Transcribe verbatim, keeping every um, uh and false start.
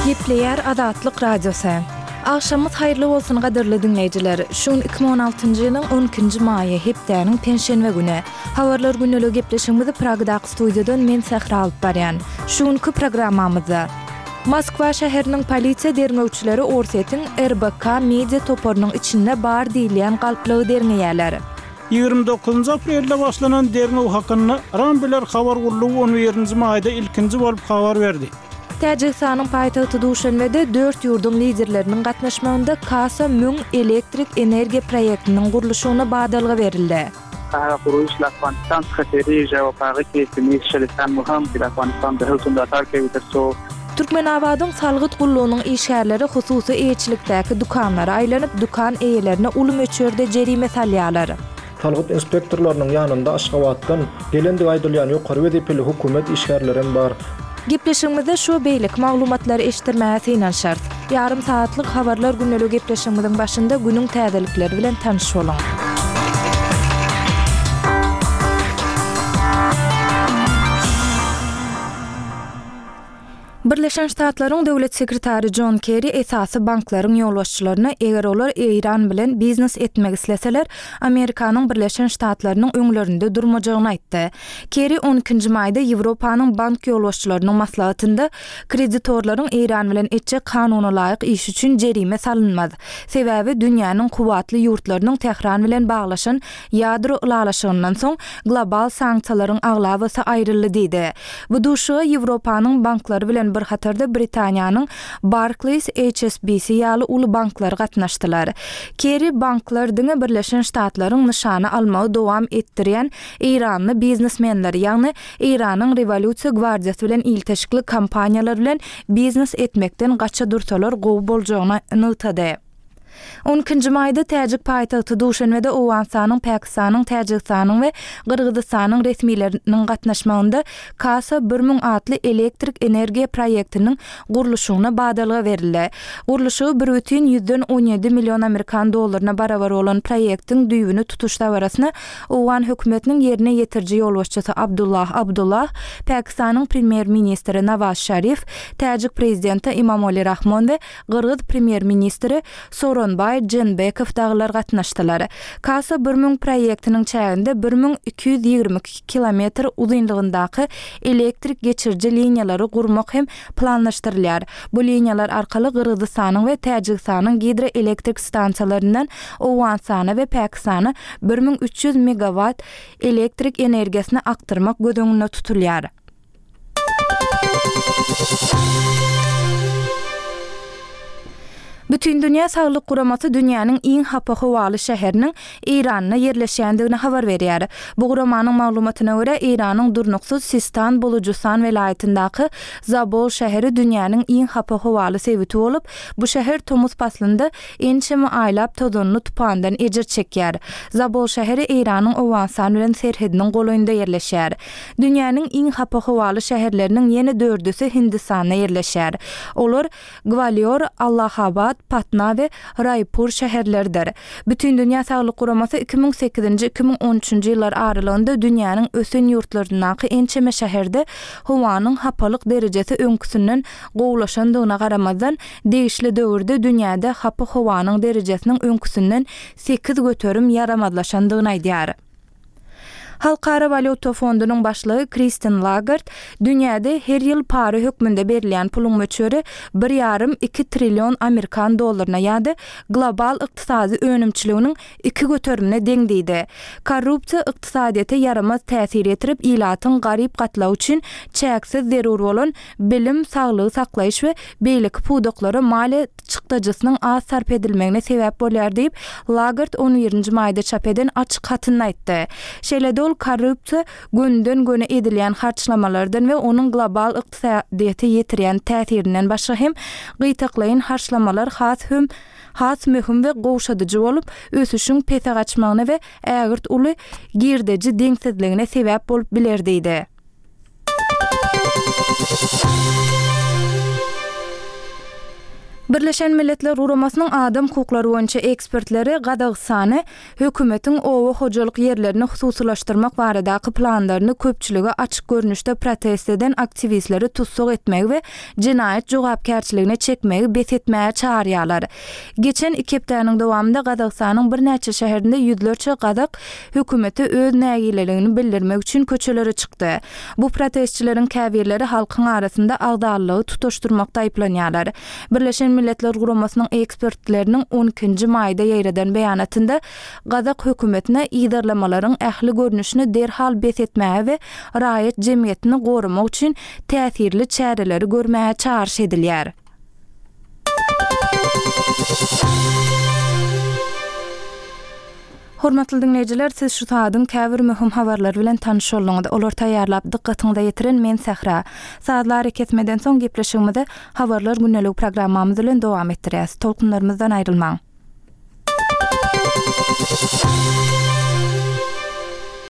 Gepleyer Azatlyk Radiosu. Akşamyz haýyrly bolsun gaderli dinleýijiler. Şun iki bin on altyncy ýylyň on ikinji maýy hepdäniň penşenwe güni. Habarlar günlegi gepleşigimizi Pragdaky studiýadan men Sahra alyp barýan. Şuňky programmamyzda Moskwa şäheriniň polisiýa derňewçileri Orsetin R B K media toporunyň içinde bar diýilýän galplygy derňeýärler. ýygrimi dokuzunçy aprelde başlanan derňew hakyny Rambiler habar gurulugy on birinji maýda ilkinji bolup habar berdi. Täjikistanyň paýtagty Duşanbede dört ýurdun liderleriniň gatnaşmagynda Kasa müň elektrik energiýa proýektiniň guruluşyna badalga berildi. Para kuruş Afganistan xateri jawapary kesini şerifden muhim bir Afganistan'da hükümda tarkibide so Türkmenabadyň salgyt gullugynyň işgärleri hususy eýçilikdäki dukanlara aýlanyp dukan eýelerine ulum öçürde jerime salýarlar. Salgyt inspektorlarynyň ýanynda Aşgabatdan gelendik aýdylýan ýokary wezipli hökümet işgärlerim bar. Gepleşigimizde şu beýlik maglumatlary eşitdirmäsi inen şart. Yarım saatlyk habarlar günlegi gepleşigimiziň başynda günüň täzelikleri bilen tanyş bolaň. Birleşen Ştatlaryň döwlet sekretary John Kerry esasy banklaryň ýolbaşçylaryna eger olar Iran bilen biznes etmek isleseler, Amerikanyň Birleşen Ştatlarynyň öňlerinde durmajagyny aýtdy. Kerry on ikinji maýda Ýewropanyň bank ýolbaşçylarynyň maslahatynda kreditorlaryň Iran bilen etjek kanuny laýyk iş üçin jerime salynmaz. Sebäbi dünýäniň kuwatly ýurtlarynyň Tehran bilen baglaşan ýadro ulalaşygyndan soň global sanksiýalaryň aglabysy aýryldy diýdi. Bu duşa Ýewropanyň banklary bilen bir hatarda Britaniýanyň Barclays, H S B C ýaly uly banklary gatnaşdylar. Kerry banklar diňe Birleşen Ştatlaryň nyşany almagy dowam etdirýän Iranly biznesmenler, ýagny Iranyň Revolýusiýa gwardiýasy bilen ilteşikli kampaniýalar bilen biznes etmekden gaça dursalar gowy boljagyny ynyltady. on ikinji maýda Täjik paýtagty Duşanbede Owensanyň, Pakistanyň, Täjikistanyň we Gyrgyzstanyň resmiýetleriniň gatnaşmagynda Kasa bir müň atly elektrik energiýa proýektiniň guruluşyna badalga berildi. Guruluşy bir бүтүн yüzden on ýedi million Amerikan dollaryna barabar bolan proýektiň düýbüni tutuşda barasyna Owan hökümetiniň ýerine ýetirji ýolbaşçysy Abdullah Abdullah, Pakistanyň premier ministri Nawaz Sharif, Täjik prezidenti Emomali Rahmon we Gyrgyz premier ministri Soron Bay Jenbekov daglar gatnaşdylar. Kasa bir müň proýektiniň çäginde bir müň iki ýüz ýygrimi iki kilometr uzunlygyndaky elektrik geçirji liniýalary gurmak hem planlaşdyrylýar. Bu liniýalar arkaly Gyrgyzstanyň we Täjikistanyň hidroelektrik stansiýalaryndan Owensany we Pakistany bir müň üç ýüz megawatt elektrik energiýasyny aktyrmak gödöňünde tutulýar. Bütün Dünya Sağlyk Guramasy dünýäniň iň hapa hawaly şäheriniň Iranyna ýerleşýändigini habar berýär. Bu guramanyň maglumatyna görä Iranyň Durnuksuz Sistan Boluchistan welaýatyndaky Zabol şäheri dünýäniň iň hapa hawaly sebiti bolup, bu şäher Tomuz paslynda ençemi aýlap tozonly tupandan ejir çekýär. Zabol şäheri Iranyň Owensany bilen serhediniň golaýynda ýerleşýär. Dünýäniň iň hapa hawaly şäherleriniň ýene dördüsi Hindistanda ýerleşýär. Olar Gwalior, Allahabad, Patna ve Raipur şäherleridir. Bütün Dünya Sağlyk Guramasy iki bin sekizinji iki bin on üçinji ýyllar aralygynda dünýäniň ösen ýurtlaryndaky ençeme şäherde howanyň hapalyk derejesi öňküsünden gowlaşandygyna garamazdan değişli döwürde dünýäde hapa howanyň derejesiniň öňküsünden sekiz göterim ýaramadlaşandygyny aýdýar. Halkara Valyuta Fondunyň başlygy Christine Lagarde dünýäde her ýyl para hökmünde berilýän puluň möçüri bir ýarym iki trillion Amerikan dollaryna ýa-da global ykdysady önümçiliginiň iki göterimine deň diýdi. Korrupsiýa ykdysadyýata yaramaz täsir etirip ilatyň garyp gatlaw üçin çäksiz zerur bolan bilim, saglygy saklaýyş we beýlik puduklary maliýe çykdyjysynyň az sarp edilmegine sebäp bolýar diýip Lagarde on birinji maýda çap eden açyk hatyny aýtdy. Şeýle korrupsiýa günden güne edilýän harçlamalardan we onuň global ykdysadyýata ýetirýän täsirinden başga hem gytaklaýan harçlamalar has hem has möhüm we gowşadyjy bolup ösüşüň pete gaçmagyna we ägirt uly girdeji deňsizligine sebäp bolup biler diýdi. Birleşen Milletler Guramasının adam hukuklary boýunça ekspertleri Gadagystany hökümetiň owa hojalyk yerlerini hususylaşdyrmak baradaky planlaryny köpçüligi açyk görnüşde protest eden aktivistleri tutsuk etmek we jinayet jogapkärçiligine çekmegi betetmäge çağırýarlar. Geçen iki hepdeniň dowamında Gadagystanyň bir näçe şäherinde ýüzlerçe gadak hökümeti öz nägileligini bildirmek üçin köçelere çykdy. Bu protestçilerin käbirleri halkyň arasynda agdarlygy tutuşdurmakda aýplanýarlar. Birleşen Milletler Guramasının ekspertlerinin on ikinji maýda ýereden beýanatynda Gadak hökümetine iýdarlamalaryň ähli görnüşini derhal betetmäge we raýat jemgyýetini gorumak üçin täsirli çäreleri görmäge çağırş edilýär. Hormatly dinleýijiler, siz şu saatdyň käbir möhüm habarlar bilen tanyş bolýaňyz. Olar taýýarlap dikkatyňyza ýetiren men Sähra. Saatlar ketmeden soň gepleşigimizde habarlar günnelik programmamyz bilen dowam etdirýäs. Tolkunlarymyzdan aýrylmaň.